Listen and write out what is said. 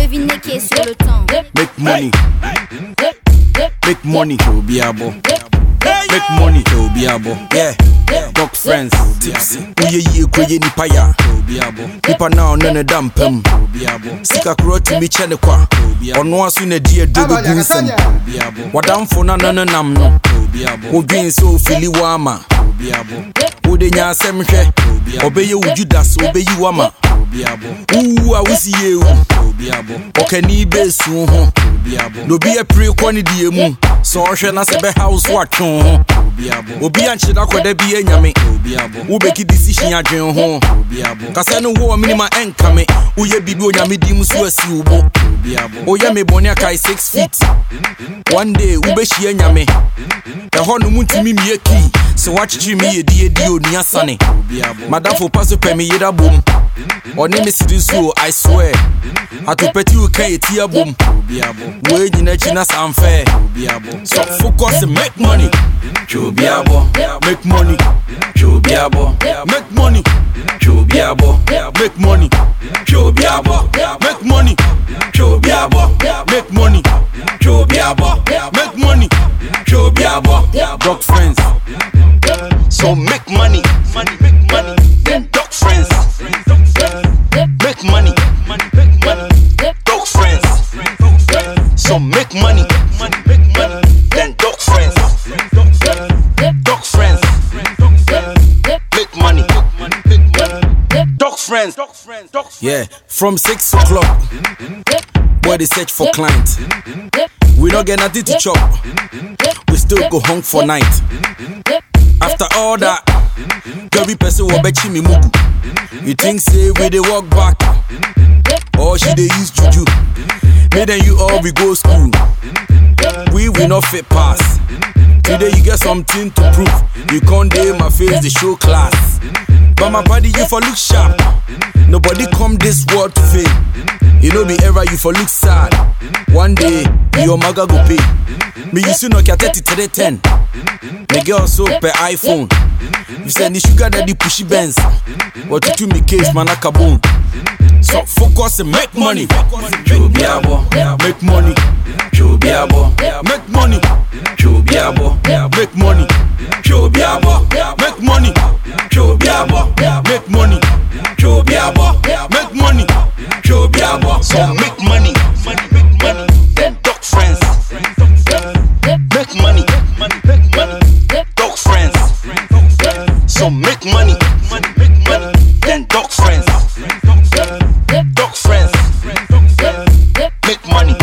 Devinez qui est sur le temps. Make money. Make money, Obiabo. Make money, Obiabo. Yeah. Talk friends, tipsy. Uye kweye ni paya. Obiabo. Nipa now nene dampem. Obiabo. Sika kuro to mi chene kwa. Ono asu ne die dogo gunsem. Obiabo. Wadamfo na nane nam no. Obiabo. Odwin so fili wama. Obiabo. Ode nya asem hwe. Obeye ujudas obeyi wama. Obiabo. Awusi ye u. Obiabo. Okani besu ho. Obiabo. No be a pre kwani die mu. So hwe na se be house watwon ho. Obiabo. Obi anche da kwada bi enyame. Obiabo. Wo beki decision adwen ho. Obiabo. Kasa no wo minima enkame. Uye bibi onyame di mu so asi ubo. Obiabo. Oye me boni akai 6 feet. One day ube shi enyame. Eho no muntimi mieki. So wachichi mi edi oni asane. Obiabo. Madam for pass pe me yeda bom. Oni me sidi so I swear. Atopeti u kan eti abom. Obiabo. We nyina chi na sanfe. Obiabo. So focus and make money. Obiabo. Make money. Obiabo. Make money. Obiabo. Make money. Obiabo. Make money. Obiabo. Make money. Obiabo. Make money. Obiabo. Dog friends. So make money. Make money. Then dog friends. Make money. Make money. Dog friends. So make money. Make money. Then dog friends. Dog friends. Make money. Make money. Dog friends. Yeah, from 6 o'clock. Boy, they search for clients. We don't get nothing to chop. We still go home for night. After all that, every person will bet me mugu. You think say we they walk back, or she they use juju? Me then you all we go school. We will not fit pass. Today you get something to prove. You can't dare my face, they show class. But my body you for look sharp. Nobody come this world to fail. You know me ever you for look sad. One day your maga go pay. Me you see no get 30 to the 10. Me girl so per iPhone. You send the sugar daddy pushy Benz. What you do me case man a kaboom. So focus and make money. Obiabo. Make money. Obiabo. Make money. Obiabo. Make money. Obiabo. Make money. Obiabo. Make money. Obiabo. Make money. Obiabo. So make money. Make money. Then dog friends. Make money. Make money. Dog friends. So make money. Make money. Then dog friends. Dog friends. Make money.